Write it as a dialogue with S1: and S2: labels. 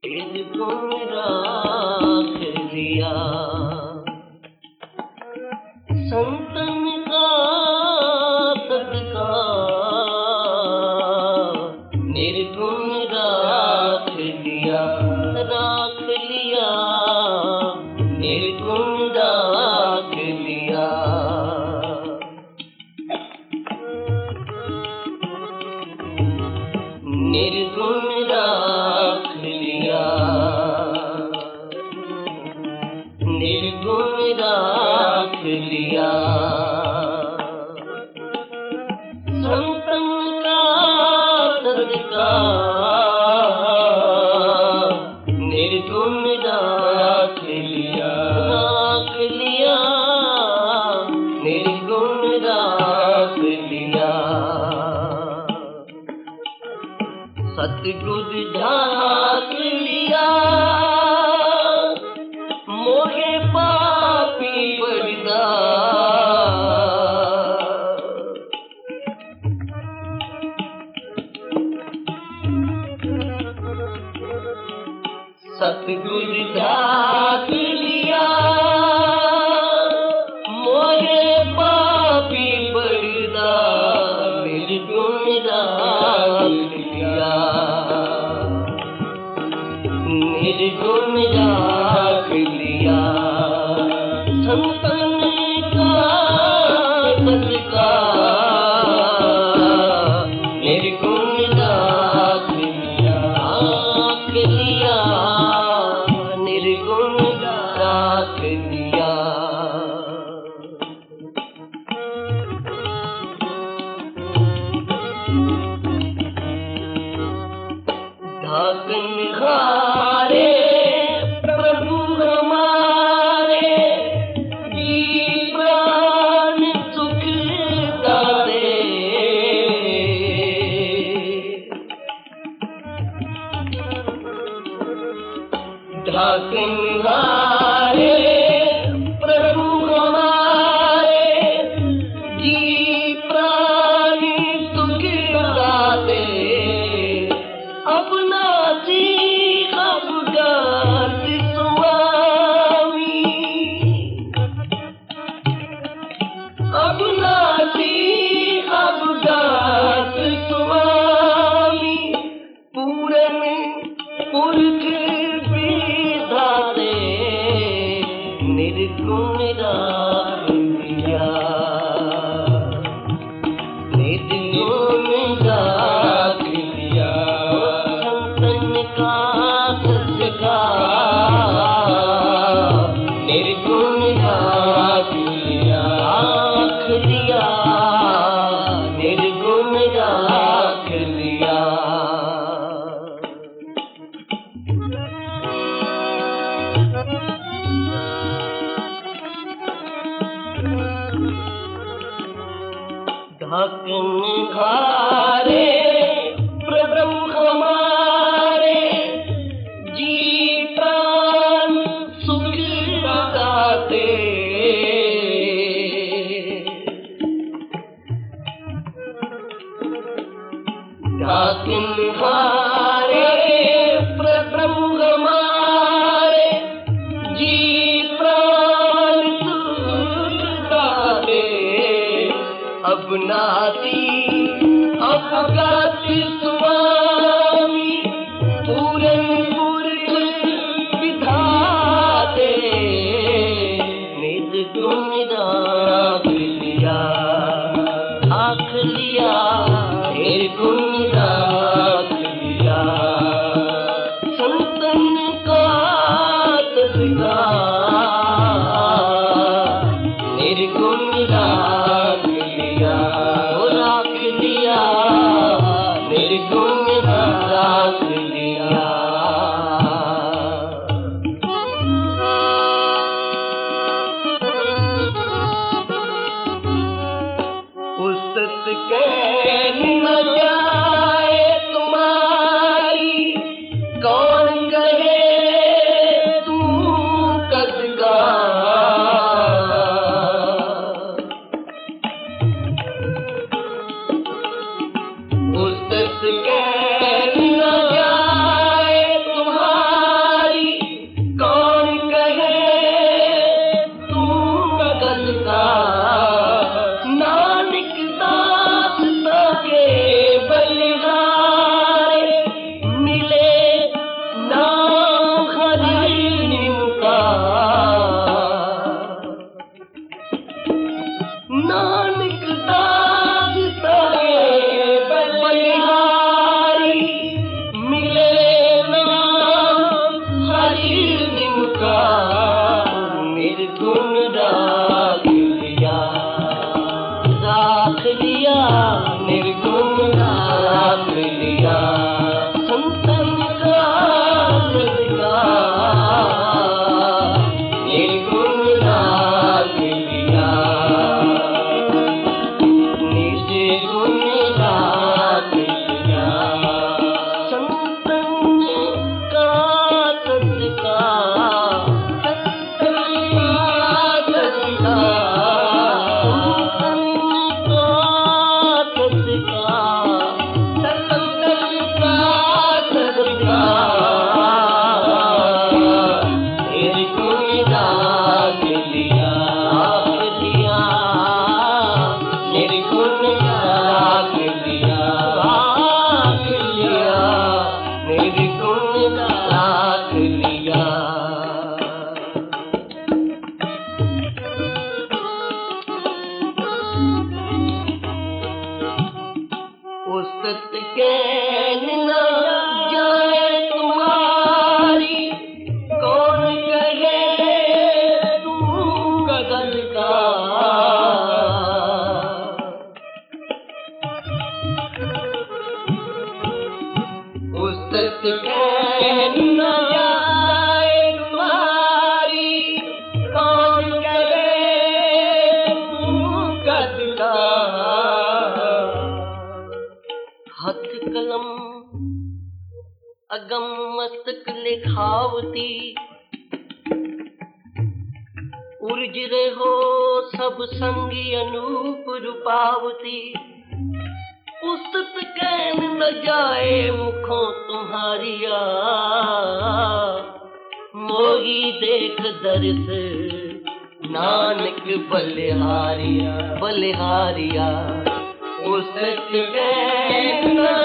S1: तुझको राख लिया संतन का सदका निर्गुण राख लिया निर्गुण राख लिया निर्गुण राख लिया निर्गुण राख लिया संतन का सदका निर्गुण राख लिया निर्गुण राख लिया सतगुर ढाक लिया मोहे पापी बड़दा सतगुर ढाक लिया मोहे पापी बड़दा निर्गुण राख लिया निर्गुण राख लिया संतन का सदका निर्गुण राख लिया निर्गुण राख लिया ढाकन हारे प्रभु हमारे जी प्राण सुख दाते ढाकन हारे प्रभु हमारे जी प्राण सुख दाते अपना सीख अवगात स्वामी अपना सीख अवगात स्वामी पूरन पुरख विधाते निर्गुण राख लिया निर्गुण राख लिया संतन का सदका निर्गुण राख लिया निर्गुण राख लिया ढाकन हारे प्रभु हमारे जी प्राण सुख दाते ढाकन हारे प्रभु हमारे जी प्राण सुख दाते अपनाती अवगात स्वामी पूरन पुरख विधाते निर्गुण राख लिया निर्गुण राख लिया संतन का सदका निर्गुण राख लिया निर्गुण राख लिया उस्तत कह न जाए तुम्हारी कौन कहे तू कदगा उस्तत कह न जाए तुम्हारी अगम मस्तक लिखावती उर्ज रहो सब संगी अनूप रूपावती पुस्तक कहन न जाए मुखों तुम्हारिया मोही देख दर्श नानक बलिहारिया बलिहारिया पुस्तक कहन न